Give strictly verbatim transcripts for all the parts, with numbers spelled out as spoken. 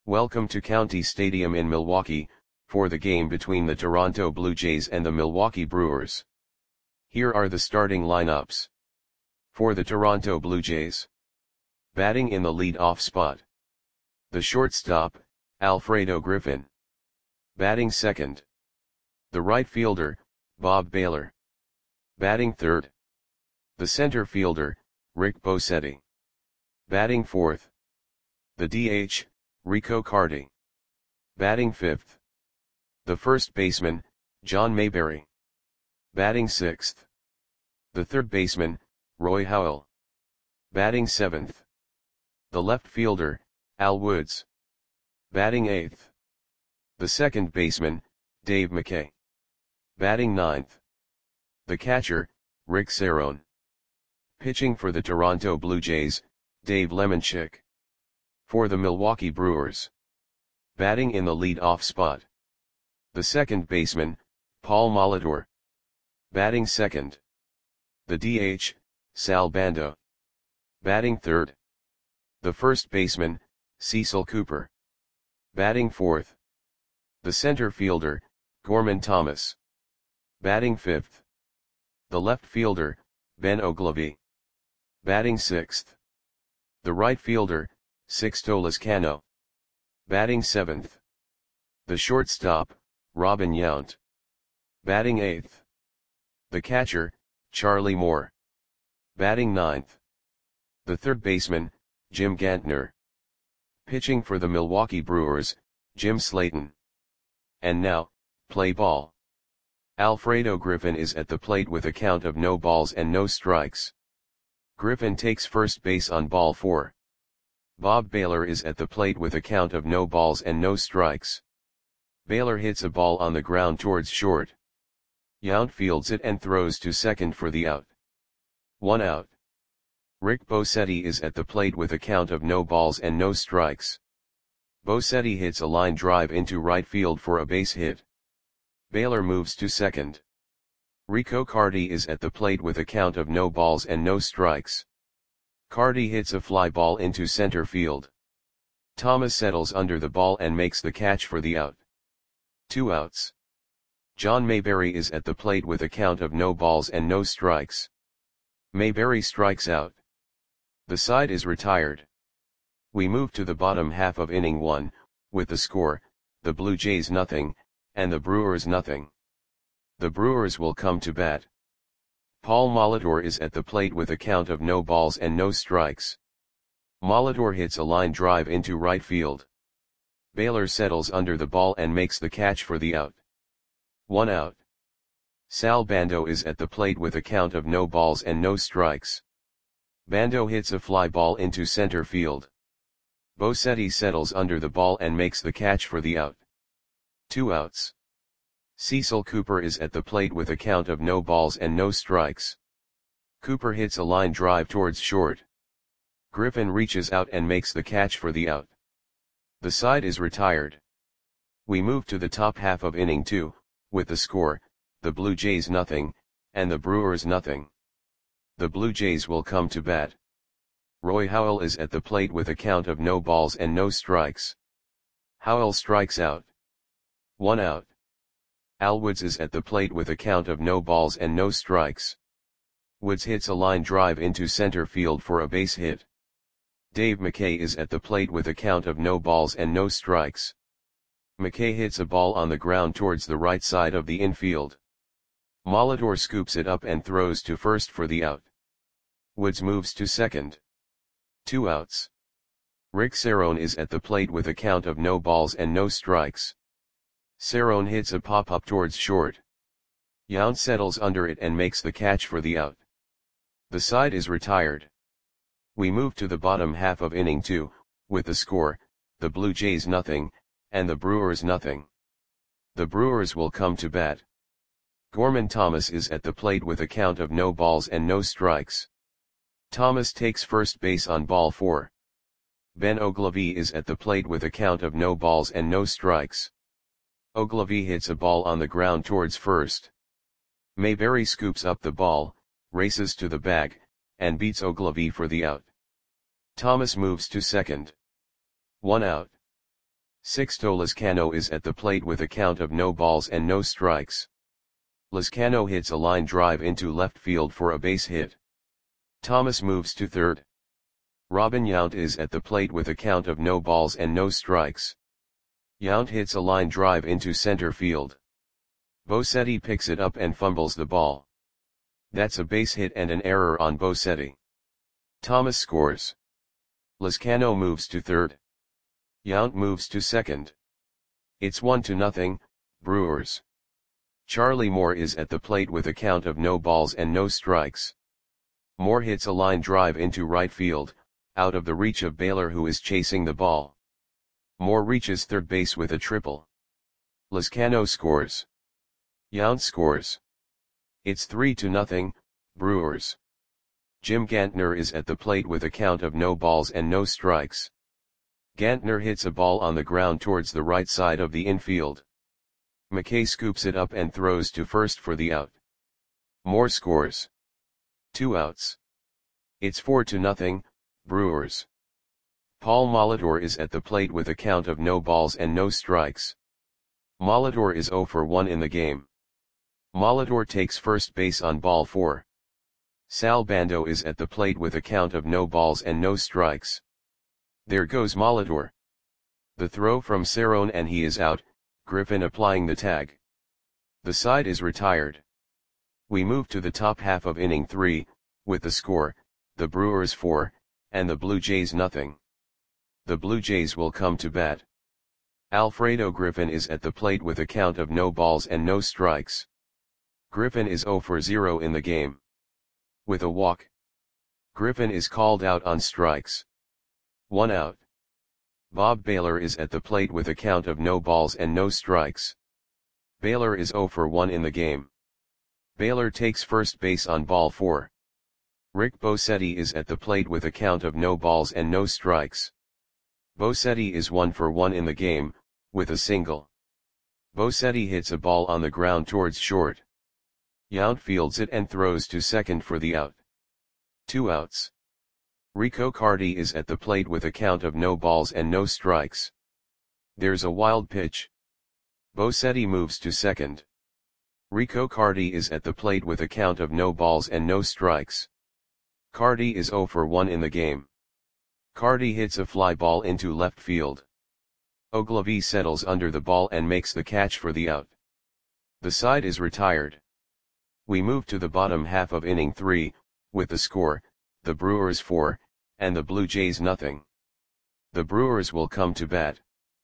Welcome to County Stadium in Milwaukee, for the game between the Toronto Blue Jays and the Milwaukee Brewers. Here are the starting lineups. For the Toronto Blue Jays. Batting in the lead-off spot. The shortstop, Alfredo Griffin. Batting second. The right fielder, Bob Baylor. Batting third. The center fielder, Rick Bosetti. Batting fourth. The D H, Rico Carty. Batting fifth. The first baseman, John Mayberry. Batting sixth. The third baseman, Roy Howell. Batting seventh. The left fielder, Al Woods. Batting eighth. The second baseman, Dave McKay. Batting ninth. The catcher, Rick Cerone. Pitching for the Toronto Blue Jays, Dave Lemanchik. For the Milwaukee Brewers. Batting in the lead-off spot. The second baseman, Paul Molitor. Batting second. The D H, Sal Bando. Batting third. The first baseman, Cecil Cooper. Batting fourth. The center fielder, Gorman Thomas. Batting fifth. The left fielder, Ben Oglivie. Batting sixth. The right fielder, Sixto Lezcano. Batting seventh. The shortstop, Robin Yount. Batting eighth. The catcher, Charlie Moore. Batting ninth. The third baseman, Jim Gantner. Pitching for the Milwaukee Brewers, Jim Slayton. And now, play ball. Alfredo Griffin is at the plate with a count of no balls and no strikes. Griffin takes first base on ball four. Bob Baylor is at the plate with a count of no balls and no strikes. Baylor hits a ball on the ground towards short. Yount fields it and throws to second for the out. One out. Rick Bosetti is at the plate with a count of no balls and no strikes. Bosetti hits a line drive into right field for a base hit. Baylor moves to second. Rico Carty is at the plate with a count of no balls and no strikes. Carty hits a fly ball into center field. Thomas settles under the ball and makes the catch for the out. Two outs. John Mayberry is at the plate with a count of no balls and no strikes. Mayberry strikes out. The side is retired. We move to the bottom half of inning one, with the score, the Blue Jays nothing, and the Brewers nothing. The Brewers will come to bat. Paul Molitor is at the plate with a count of no balls and no strikes. Molitor hits a line drive into right field. Baylor settles under the ball and makes the catch for the out. One out. Sal Bando is at the plate with a count of no balls and no strikes. Bando hits a fly ball into center field. Bosetti settles under the ball and makes the catch for the out. Two outs. Cecil Cooper is at the plate with a count of no balls and no strikes. Cooper hits a line drive towards short. Griffin reaches out and makes the catch for the out. The side is retired. We move to the top half of inning two, with the score, the Blue Jays nothing, and the Brewers nothing. The Blue Jays will come to bat. Roy Howell is at the plate with a count of no balls and no strikes. Howell strikes out. One out. Al Woods is at the plate with a count of no balls and no strikes. Woods hits a line drive into center field for a base hit. Dave McKay is at the plate with a count of no balls and no strikes. McKay hits a ball on the ground towards the right side of the infield. Molitor scoops it up and throws to first for the out. Woods moves to second. Two outs. Rick Cerone is at the plate with a count of no balls and no strikes. Cerone hits a pop-up towards short. Yount settles under it and makes the catch for the out. The side is retired. We move to the bottom half of inning two, with the score, the Blue Jays nothing, and the Brewers nothing. The Brewers will come to bat. Gorman Thomas is at the plate with a count of no balls and no strikes. Thomas takes first base on ball four. Ben Oglivie is at the plate with a count of no balls and no strikes. Oglivie hits a ball on the ground towards first. Mayberry scoops up the ball, races to the bag, and beats Oglivie for the out. Thomas moves to second. One out. Sixto Lezcano is at the plate with a count of no balls and no strikes. Lezcano hits a line drive into left field for a base hit. Thomas moves to third. Robin Yount is at the plate with a count of no balls and no strikes. Yount hits a line drive into center field. Bosetti picks it up and fumbles the ball. That's a base hit and an error on Bosetti. Thomas scores. Lezcano moves to third. Yount moves to second. It's one to nothing, Brewers. Charlie Moore is at the plate with a count of no balls and no strikes. Moore hits a line drive into right field, out of the reach of Baylor, who is chasing the ball. Moore reaches third base with a triple. Lezcano scores. Yount scores. It's three to nothing, Brewers. Jim Gantner is at the plate with a count of no balls and no strikes. Gantner hits a ball on the ground towards the right side of the infield. McKay scoops it up and throws to first for the out. Moore scores. Two outs. It's four to nothing, Brewers. Paul Molitor is at the plate with a count of no balls and no strikes. Molitor is zero for one in the game. Molitor takes first base on ball four. Sal Bando is at the plate with a count of no balls and no strikes. There goes Molitor. The throw from Cerrone and he is out, Griffin applying the tag. The side is retired. We move to the top half of inning three, with the score, the Brewers four, and the Blue Jays nothing. The Blue Jays will come to bat. Alfredo Griffin is at the plate with a count of no balls and no strikes. Griffin is zero for zero in the game. With a walk. Griffin is called out on strikes. One out. Bob Baylor is at the plate with a count of no balls and no strikes. Baylor is zero for one in the game. Baylor takes first base on ball four. Rick Bosetti is at the plate with a count of no balls and no strikes. Bosetti is one for one in the game, with a single. Bosetti hits a ball on the ground towards short. Yount fields it and throws to second for the out. Two outs. Rico Carty is at the plate with a count of no balls and no strikes. There's a wild pitch. Bosetti moves to second. Rico Carty is at the plate with a count of no balls and no strikes. Carty is zero for one in the game. Carty hits a fly ball into left field. Ogilvie settles under the ball and makes the catch for the out. The side is retired. We move to the bottom half of inning three, with the score, the Brewers four, and the Blue Jays nothing. The Brewers will come to bat.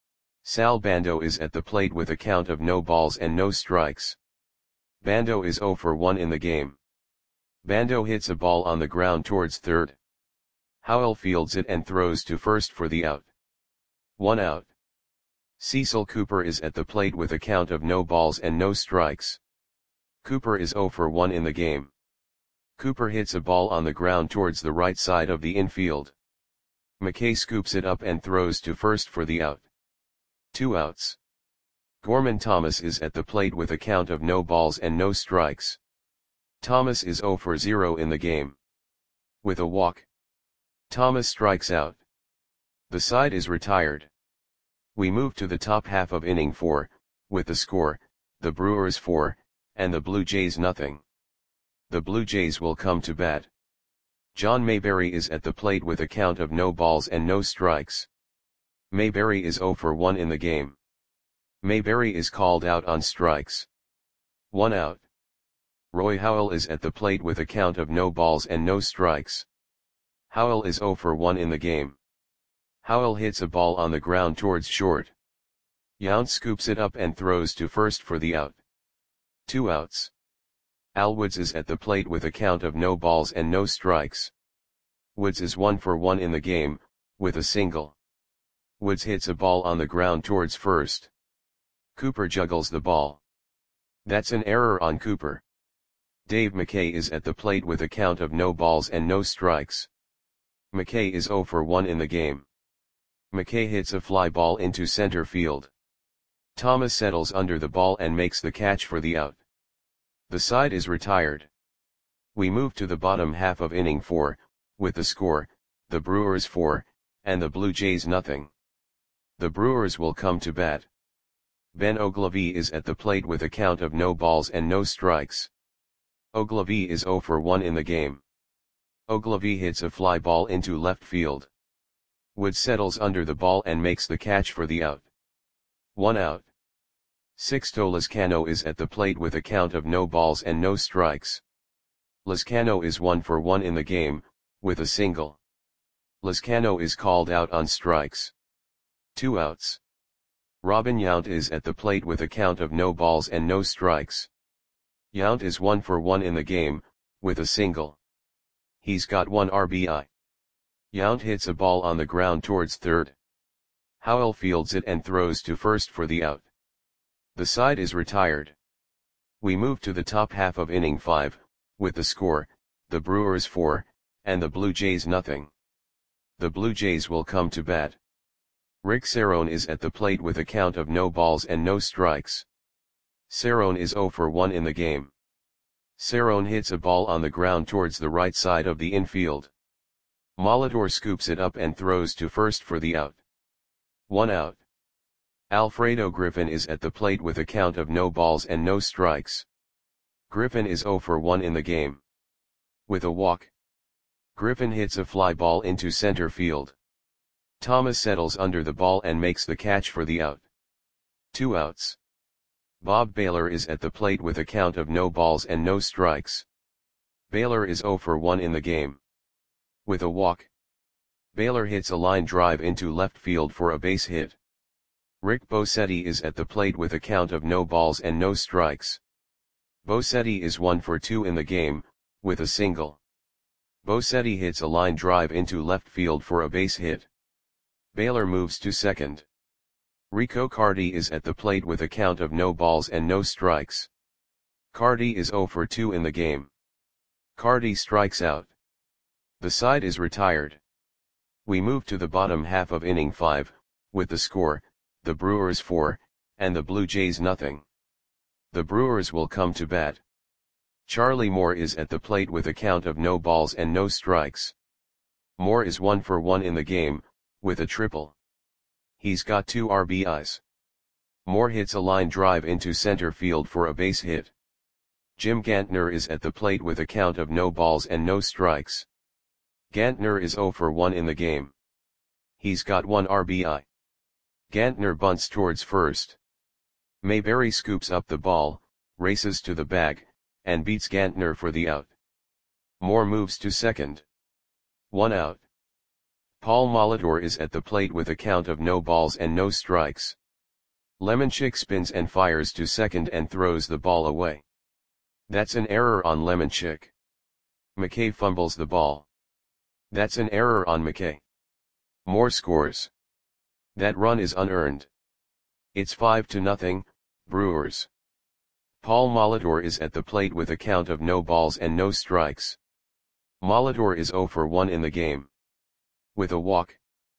Sal Bando is at the plate with a count of no balls and no strikes. Bando is zero for one in the game. Bando hits a ball on the ground towards third. Howell fields it and throws to first for the out. One out. Cecil Cooper is at the plate with a count of no balls and no strikes. Cooper is zero for one in the game. Cooper hits a ball on the ground towards the right side of the infield. McKay scoops it up and throws to first for the out. Two outs. Gorman Thomas is at the plate with a count of no balls and no strikes. Thomas is zero for zero in the game. With a walk. Thomas strikes out. The side is retired. We move to the top half of inning four, with the score, the Brewers four, and the Blue Jays nothing. The Blue Jays will come to bat. John Mayberry is at the plate with a count of no balls and no strikes. Mayberry is zero for one in the game. Mayberry is called out on strikes. One out. Roy Howell is at the plate with a count of no balls and no strikes. Howell is zero for one in the game. Howell hits a ball on the ground towards short. Yount scoops it up and throws to first for the out. Two outs. Al Woods is at the plate with a count of no balls and no strikes. Woods is one for one in the game, with a single. Woods hits a ball on the ground towards first. Cooper juggles the ball. That's an error on Cooper. Dave McKay is at the plate with a count of no balls and no strikes. McKay is zero for one in the game. McKay hits a fly ball into center field. Thomas settles under the ball and makes the catch for the out. The side is retired. We move to the bottom half of inning four, with the score, the Brewers four, and the Blue Jays nothing. The Brewers will come to bat. Ben Oglivie is at the plate with a count of no balls and no strikes. Oglivie is zero for one in the game. Oglivie hits a fly ball into left field. Woods settles under the ball and makes the catch for the out. One out. Sixto Lezcano is at the plate with a count of no balls and no strikes. Lezcano is one for one in the game, with a single. Lezcano is called out on strikes. Two outs. Robin Yount is at the plate with a count of no balls and no strikes. Yount is one for one in the game, with a single. He's got one R B I. Yount hits a ball on the ground towards third. Howell fields it and throws to first for the out. The side is retired. We move to the top half of inning five, with the score, the Brewers four, and the Blue Jays nothing. The Blue Jays will come to bat. Rick Cerrone is at the plate with a count of no balls and no strikes. Cerrone is zero for one in the game. Cerrone hits a ball on the ground towards the right side of the infield. Molitor scoops it up and throws to first for the out. One out. Alfredo Griffin is at the plate with a count of no balls and no strikes. Griffin is zero for one in the game. With a walk. Griffin hits a fly ball into center field. Thomas settles under the ball and makes the catch for the out. Two outs. Bob Baylor is at the plate with a count of no balls and no strikes. Baylor is zero for one in the game. With a walk. Baylor hits a line drive into left field for a base hit. Rick Bosetti is at the plate with a count of no balls and no strikes. Bosetti is one for two in the game, with a single. Bosetti hits a line drive into left field for a base hit. Baylor moves to second. Rico Cardi is at the plate with a count of no balls and no strikes. Cardi is zero for two in the game. Cardi strikes out. The side is retired. We move to the bottom half of inning five, with the score, the Brewers four, and the Blue Jays nothing. The Brewers will come to bat. Charlie Moore is at the plate with a count of no balls and no strikes. Moore is one for one in the game, with a triple. He's got two R B Is. Moore hits a line drive into center field for a base hit. Jim Gantner is at the plate with a count of no balls and no strikes. Gantner is zero for one in the game. He's got one R B I. Gantner bunts towards first. Mayberry scoops up the ball, races to the bag, and beats Gantner for the out. Moore moves to second. One out. Paul Molitor is at the plate with a count of no balls and no strikes. Lemonchick spins and fires to second and throws the ball away. That's an error on Lemonchick. McKay fumbles the ball. That's an error on McKay. Moore scores. That run is unearned. It's five to nothing, Brewers. Paul Molitor is at the plate with a count of no balls and no strikes. Molitor is zero for one in the game. With a walk.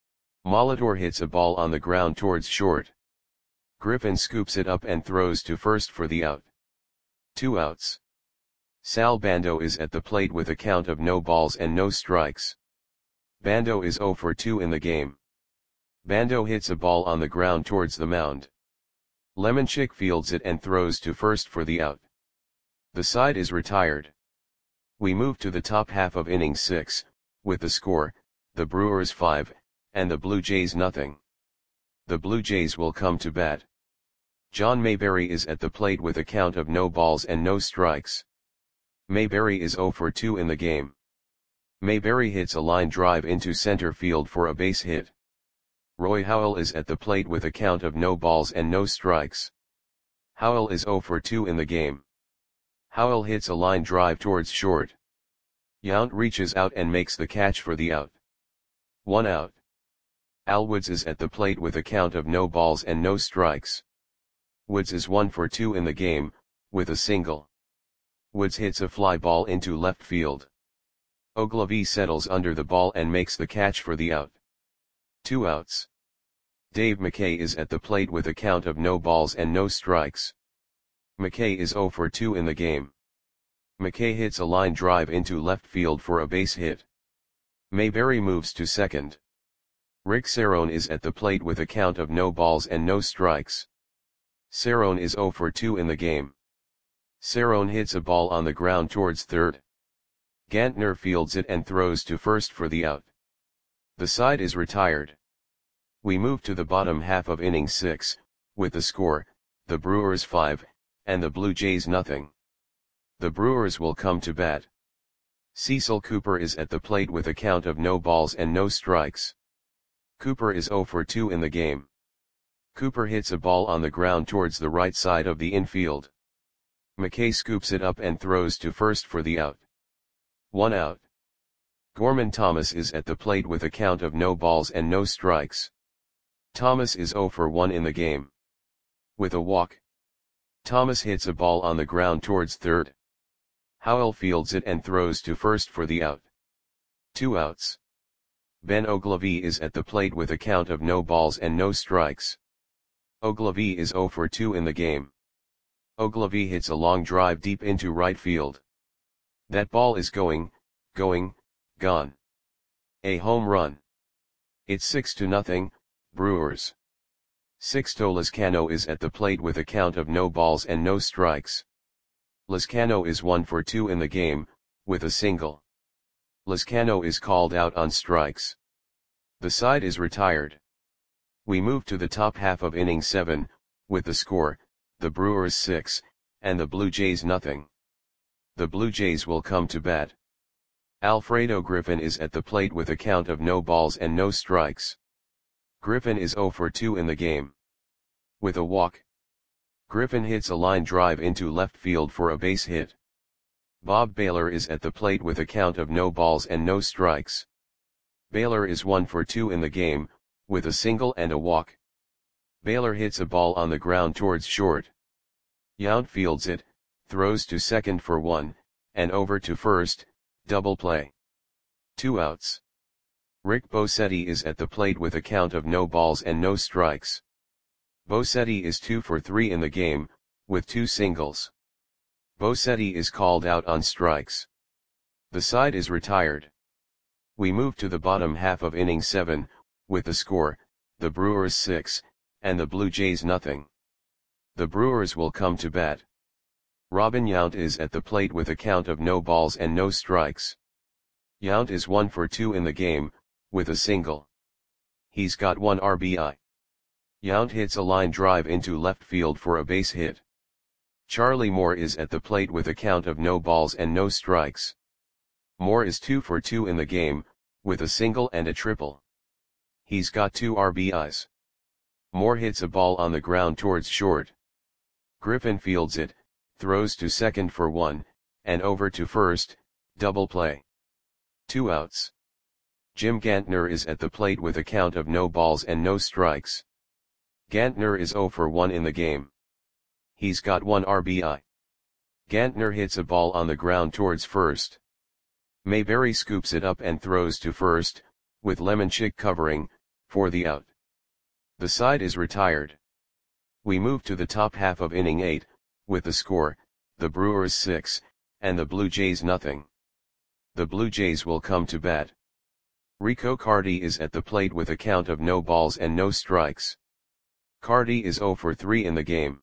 Molitor hits a ball on the ground towards short. Griffin scoops it up and throws to first for the out. Two outs. Sal Bando is at the plate with a count of no balls and no strikes. Bando is zero for two in the game. Bando hits a ball on the ground towards the mound. Lemonchick fields it and throws to first for the out. The side is retired. We move to the top half of inning six, with the score, the Brewers five, and the Blue Jays nothing. The Blue Jays will come to bat. John Mayberry is at the plate with a count of no balls and no strikes. Mayberry is zero for two in the game. Mayberry hits a line drive into center field for a base hit. Roy Howell is at the plate with a count of no balls and no strikes. Howell is zero for two in the game. Howell hits a line drive towards short. Yount reaches out and makes the catch for the out. One out. Al Woods is at the plate with a count of no balls and no strikes. Woods is one for two in the game, with a single. Woods hits a fly ball into left field. Oglivie settles under the ball and makes the catch for the out. Two outs. Dave McKay is at the plate with a count of no balls and no strikes. McKay is zero for two in the game. McKay hits a line drive into left field for a base hit. Mayberry moves to second. Rick Cerrone is at the plate with a count of no balls and no strikes. Cerrone is zero for two in the game. Cerrone hits a ball on the ground towards third. Gantner fields it and throws to first for the out. The side is retired. We move to the bottom half of inning six, with the score, the Brewers five, and the Blue Jays nothing. The Brewers will come to bat. Cecil Cooper is at the plate with a count of no balls and no strikes. Cooper is zero for two in the game. Cooper hits a ball on the ground towards the right side of the infield. McKay scoops it up and throws to first for the out. One out. Gorman Thomas is at the plate with a count of no balls and no strikes. Thomas is zero for one in the game. With a walk, Thomas hits a ball on the ground towards third. Howell fields it and throws to first for the out. Two outs. Ben Ogilvie is at the plate with a count of no balls and no strikes. Ogilvie is zero for two in the game. Ogilvie hits a long drive deep into right field. That ball is going, going, gone. A home run. It's six to nothing, Brewers. Sixto Lezcano is at the plate with a count of no balls and no strikes. Lezcano is one for two in the game, with a single. Lezcano is called out on strikes. The side is retired. We move to the top half of inning seven, with the score, the Brewers six, and the Blue Jays nothing. The Blue Jays will come to bat. Alfredo Griffin is at the plate with a count of no balls and no strikes. Griffin is zero for two in the game. With a walk, Griffin hits a line drive into left field for a base hit. Bob Baylor is at the plate with a count of no balls and no strikes. Baylor is one for two in the game, with a single and a walk. Baylor hits a ball on the ground towards short. Yount fields it, throws to second for one, and over to first, double play. Two outs. Rick Bosetti is at the plate with a count of no balls and no strikes. Bosetti is two for three in the game, with two singles. Bosetti is called out on strikes. The side is retired. We move to the bottom half of inning seven, with the score, the Brewers six, and the Blue Jays nothing. The Brewers will come to bat. Robin Yount is at the plate with a count of no balls and no strikes. Yount is one for two in the game, with a single. He's got one R B I. Yount hits a line drive into left field for a base hit. Charlie Moore is at the plate with a count of no balls and no strikes. Moore is two for two in the game, with a single and a triple. He's got two R B Is. Moore hits a ball on the ground towards short. Griffin fields it, throws to second for one, and over to first, double play. Two outs. Jim Gantner is at the plate with a count of no balls and no strikes. Gantner is zero for one in the game. He's got one R B I. Gantner hits a ball on the ground towards first. Mayberry scoops it up and throws to first, with Lemonchick covering, for the out. The side is retired. We move to the top half of inning eight, with the score, the Brewers six, and the Blue Jays nothing. The Blue Jays will come to bat. Rico Carty is at the plate with a count of no balls and no strikes. Carty is zero for three in the game.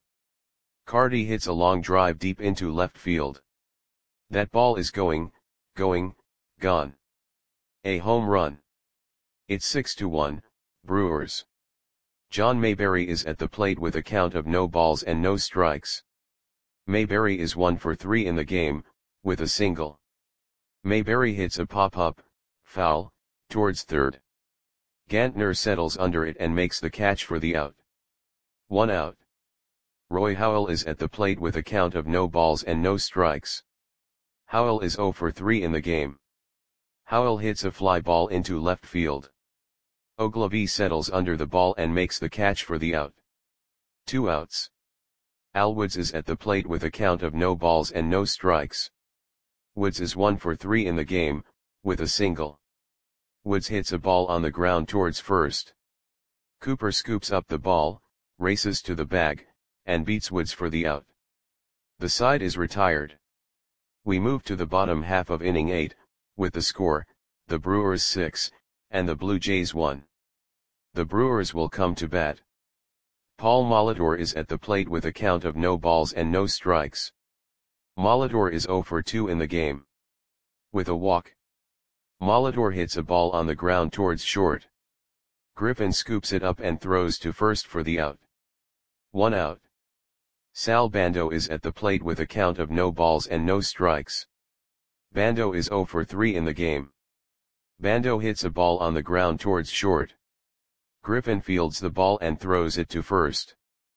Carty hits a long drive deep into left field. That ball is going, going, gone. A home run. It's six to one, Brewers. John Mayberry is at the plate with a count of no balls and no strikes. Mayberry is one for three in the game, with a single. Mayberry hits a pop-up, foul, towards third. Gantner settles under it and makes the catch for the out. One out. Roy Howell is at the plate with a count of no balls and no strikes. Howell is zero for three in the game. Howell hits a fly ball into left field. Ogilvie settles under the ball and makes the catch for the out. Two outs. Al Woods is at the plate with a count of no balls and no strikes. Woods is one for three in the game, with a single. Woods hits a ball on the ground towards first. Cooper scoops up the ball, races to the bag, and beats Woods for the out. The side is retired. We move to the bottom half of inning eight, with the score, the Brewers six, and the Blue Jays one. The Brewers will come to bat. Paul Molitor is at the plate with a count of no balls and no strikes. Molitor is zero for two in the game. With a walk. Molitor hits a ball on the ground towards short. Griffin scoops it up and throws to first for the out. One out. Sal Bando is at the plate with a count of no balls and no strikes. Bando is zero for three in the game. Bando hits a ball on the ground towards short. Griffin fields the ball and throws it to first.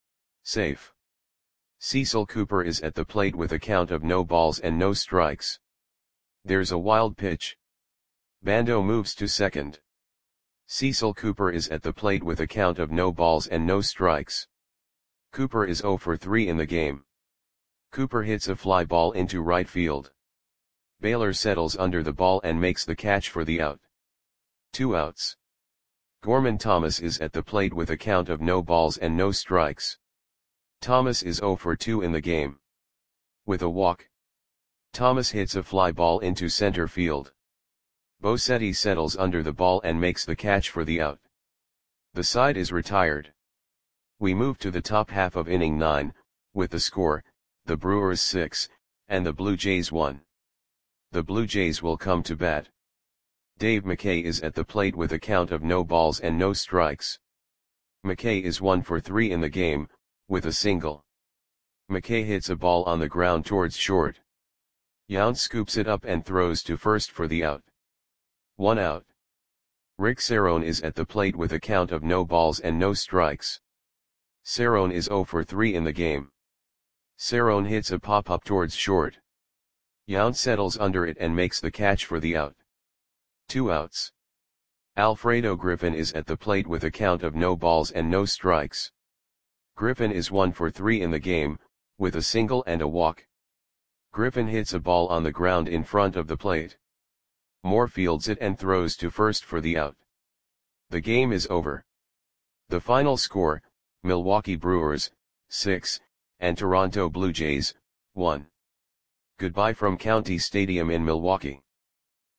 Safe. Cecil Cooper is at the plate with a count of no balls and no strikes. There's a wild pitch. Bando moves to second. Cecil Cooper is at the plate with a count of no balls and no strikes. Cooper is zero for three in the game. Cooper hits a fly ball into right field. Baylor settles under the ball and makes the catch for the out. Two outs. Gorman Thomas is at the plate with a count of no balls and no strikes. Thomas is zero for two in the game. With a walk. Thomas hits a fly ball into center field. Bosetti settles under the ball and makes the catch for the out. The side is retired. We move to the top half of inning nine, with the score, the Brewers six, and the Blue Jays one. The Blue Jays will come to bat. Dave McKay is at the plate with a count of no balls and no strikes. McKay is one for three in the game, with a single. McKay hits a ball on the ground towards short. Yount scoops it up and throws to first for the out. One out. Rick Cerrone is at the plate with a count of no balls and no strikes. Cerrone is zero for three in the game. Cerrone hits a pop-up towards short. Yount settles under it and makes the catch for the out. Two outs. Alfredo Griffin is at the plate with a count of no balls and no strikes. Griffin is one for three in the game, with a single and a walk. Griffin hits a ball on the ground in front of the plate. Moore fields it and throws to first for the out. The game is over. The final score, Milwaukee Brewers, six, and Toronto Blue Jays, one. Goodbye from County Stadium in Milwaukee.